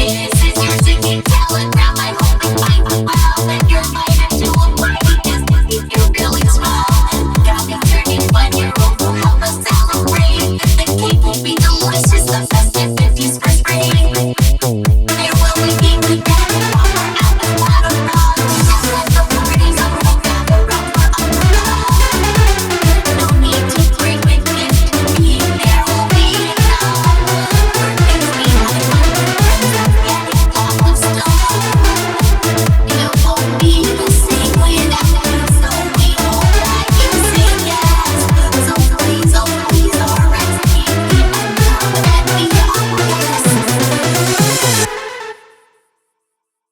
This is your ticket, telegram, I hope you find the world.